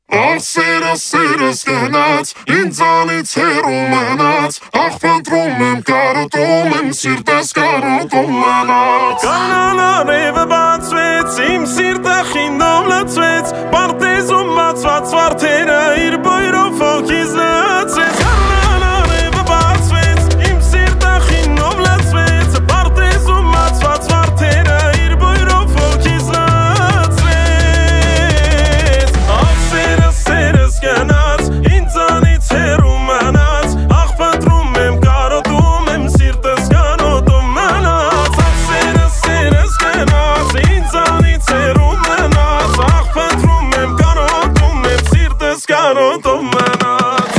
Ach սերս գնաց, ինձանից հեռու մնաց, ախ փնտրում եմ, կարոտում եմ, սիրտս կարոտում մնաց։ Կանանարևը բացվեց, իմ սիրտը խինդով լցվեց, պարտեզում մացված վարդերը իր բույրով հոգիս լցեց։ Կանանարևը բացվեց, իմ սիրտը խինդով լցվեց, պարտեզում մացված վարդերը իր բույրով հոգիս լցեց։ Ախ սերս գնաց, ինձանից հեռու մնաց, ախ փնտրում եմ, կարոտում եմ, սիրտս կարոտում մնաց։ Ախ սերս գնաց, ինձանից հեռու մնաց, ախ փնտրում եմ, կարոտում եմ, սիրտս կարոտում մնաց։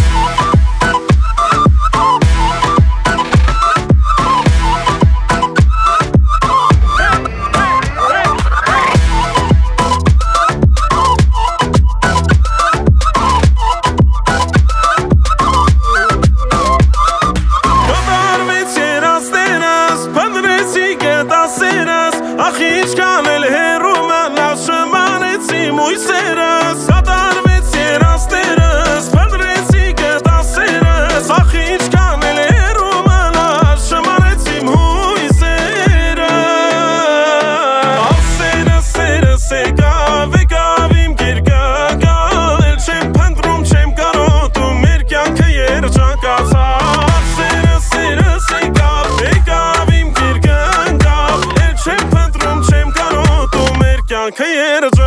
Ախ ինչքան էլ հեռու մնաց շմանեցի մույսերս, կատարվեց երաստերս, փնտրեցի գտասերս, ախ ինչքան էլ հեռու մնաց շմանեցի մույսերս։ Ախ սերս եկավ իմ գիրկը գալ, էլ չեմ փնտրում, չեմ կարոտում, մեր կյանքը երջանկացավ։ Ախ սերս եկավ իմ գիրկը գալ, էլ չեմ փնտրում, չեմ կարոտում, մեր կյանքը երջանկացավ։